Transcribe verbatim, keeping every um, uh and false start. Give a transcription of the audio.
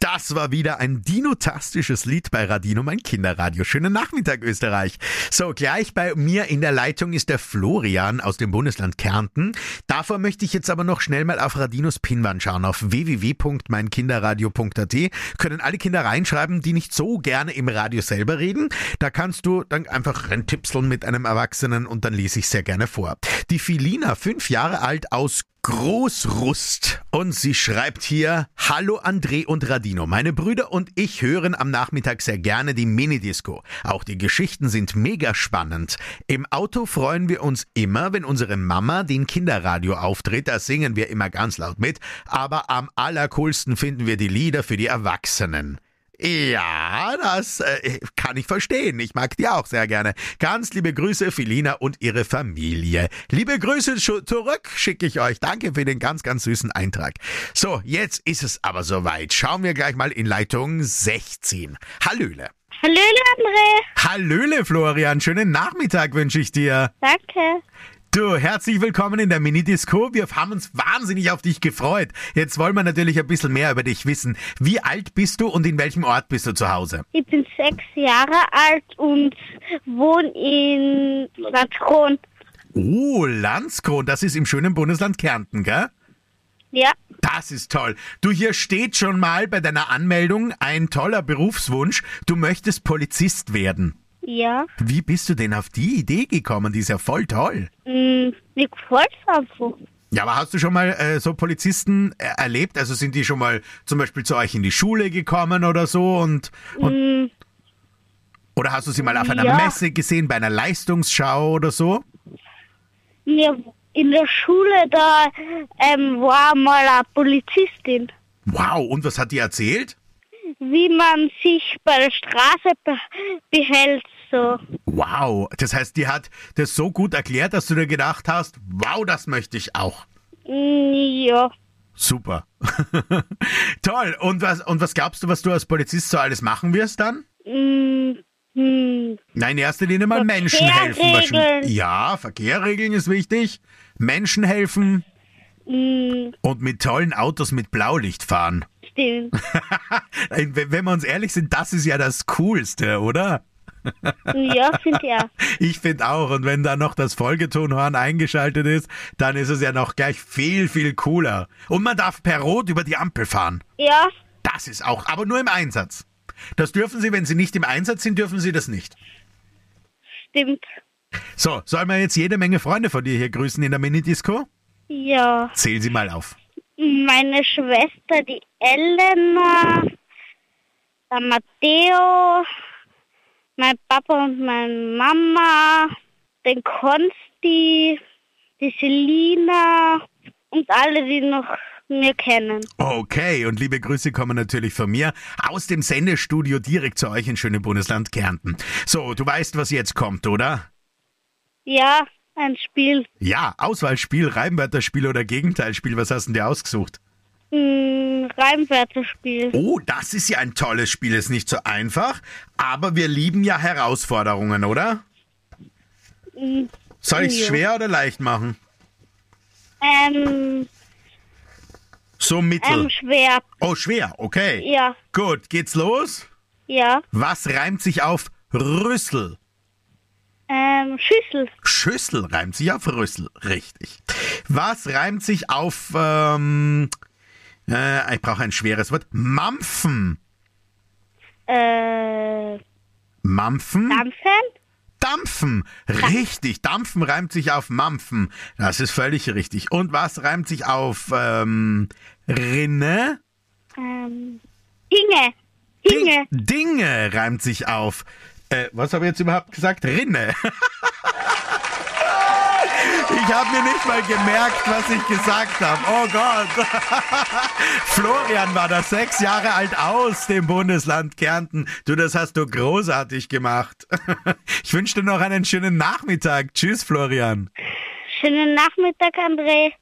Das war wieder ein dinotastisches Lied bei Radino, mein Kinderradio. Schönen Nachmittag, Österreich. So, gleich bei mir in der Leitung ist der Florian aus dem Bundesland Kärnten. Davor möchte ich jetzt aber noch schnell mal auf Radinos Pinnwand schauen. Auf w w w punkt mein kinderradio punkt a t können alle Kinder reinschreiben, die nicht so gerne im Radio selber reden. Da kannst du dann einfach rentipseln mit einem Erwachsenen und dann lese ich sehr gerne vor. Die Filina, fünf Jahre alt, aus Großrust, und sie schreibt hier: Hallo André und Radino, meine Brüder und ich hören am Nachmittag sehr gerne die Minidisco. Auch die Geschichten sind mega spannend. Im Auto freuen wir uns immer, wenn unsere Mama den Kinderradio auftritt, da singen wir immer ganz laut mit, aber am allercoolsten finden wir die Lieder für die Erwachsenen. Ja, das äh, kann ich verstehen. Ich mag die auch sehr gerne. Ganz liebe Grüße, Filina und ihre Familie. Liebe Grüße zurück schicke ich euch. Danke für den ganz, ganz süßen Eintrag. So, jetzt ist es aber soweit. Schauen wir gleich mal in Leitung sechzehn. Hallöle. Hallöle, André. Hallöle, Florian. Schönen Nachmittag wünsche ich dir. Danke. Du, herzlich willkommen in der Minidisco. Wir haben uns wahnsinnig auf dich gefreut. Jetzt wollen wir natürlich ein bisschen mehr über dich wissen. Wie alt bist du und in welchem Ort bist du zu Hause? Ich bin sechs Jahre alt und wohne in Landskron. Oh, Landskron, das ist im schönen Bundesland Kärnten, gell? Ja. Das ist toll. Du, hier steht schon mal bei deiner Anmeldung ein toller Berufswunsch. Du möchtest Polizist werden. Ja. Wie bist du denn auf die Idee gekommen? Die ist ja voll toll. Mm, mir gefällt's einfach. Ja, aber hast du schon mal äh, so Polizisten äh, erlebt? Also sind die schon mal zum Beispiel zu euch in die Schule gekommen oder so? Und, und Mm, oder hast du sie mal auf einer ja. Messe gesehen, bei einer Leistungsschau oder so? mir in der Schule, da ähm, war mal eine Polizistin. Wow, und was hat die erzählt? Wie man sich bei der Straße be behält, so. Wow, das heißt, die hat das so gut erklärt, dass du dir gedacht hast, wow, das möchte ich auch. Mm, ja. Super. Toll. Und was, und was glaubst du, was du als Polizist so alles machen wirst dann? Mm, mm, Nein, in erster Linie mal Menschen helfen. Verkehr wahrscheinlich. regeln. Ja, Verkehr regeln ist wichtig. Menschen helfen mm, und mit tollen Autos mit Blaulicht fahren. stimmt. Wenn wenn wir uns ehrlich sind, das ist ja das Coolste, oder? Ja, finde ich auch. Ich finde auch. Und wenn da noch das Folgetonhorn eingeschaltet ist, dann ist es ja noch gleich viel, viel cooler. Und man darf per Rot über die Ampel fahren. Ja, Das ist auch, aber nur im Einsatz. Das dürfen Sie, wenn Sie nicht im Einsatz sind, dürfen Sie das nicht. stimmt. So, sollen wir jetzt jede Menge Freunde von dir hier grüßen in der Minidisco? Ja. Zähl sie mal auf. Meine Schwester, die Elena, der Matteo, mein Papa und meine Mama, den Konsti, die Selina und alle, die noch mir kennen. Okay, und liebe Grüße kommen natürlich von mir aus dem Sendestudio direkt zu euch in schönem Bundesland Kärnten. So, du weißt, was jetzt kommt, oder? Ja, ein Spiel. Ja, Auswahlspiel, Reimwörterspiel oder Gegenteilspiel. Was hast du denn dir ausgesucht? Hm, Reimwörterspiel. Oh, das ist ja ein tolles Spiel. Ist nicht so einfach, aber wir lieben ja Herausforderungen, oder? Hm, Soll ich es Ja. schwer oder leicht machen? ähm, So mittel. ähm, schwer. Oh, schwer, okay. Ja, Gut, geht's los? ja. Was reimt sich auf Rüssel? Ähm, Schüssel. Schüssel reimt sich auf Rüssel, richtig. Was reimt sich auf, ähm, äh, ich brauche ein schweres Wort, Mampfen? Äh, Mampfen? Dampfen. Dampfen, richtig. Dampfen reimt sich auf Mampfen. Das ist völlig richtig. Und was reimt sich auf ähm, Rinne? Ähm, Dinge. Dinge. Ding, Dinge reimt sich auf. Äh, was habe ich jetzt überhaupt gesagt? Rinne. Ich habe mir nicht mal gemerkt, was ich gesagt habe. Oh Gott. Florian war da sechs Jahre alt aus dem Bundesland Kärnten. Du, das hast du großartig gemacht. Ich wünsche dir noch einen schönen Nachmittag. Tschüss, Florian. Schönen Nachmittag, André.